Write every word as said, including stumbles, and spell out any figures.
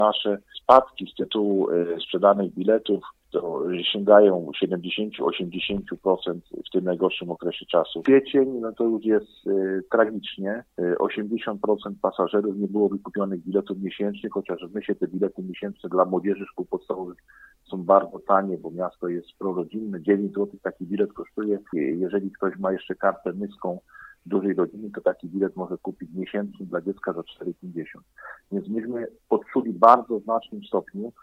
Nasze spadki z tytułu sprzedanych biletów to sięgają siedemdziesiąt do osiemdziesięciu procent w tym najgorszym okresie czasu. Kwiecień, no to już jest y, tragicznie. Y, osiemdziesiąt procent pasażerów nie było wykupionych biletów miesięcznych, chociaż w myślę te bilety miesięczne dla młodzieży szkół podstawowych są bardzo tanie, bo miasto jest prorodzinne. dziewięć złotych taki bilet kosztuje. Jeżeli ktoś ma jeszcze kartę myską dużej rodziny, to taki bilet może kupić miesięczny dla dziecka za cztery pięćdziesiąt. Więc myśmy odczuli bardzo znacznym stopniu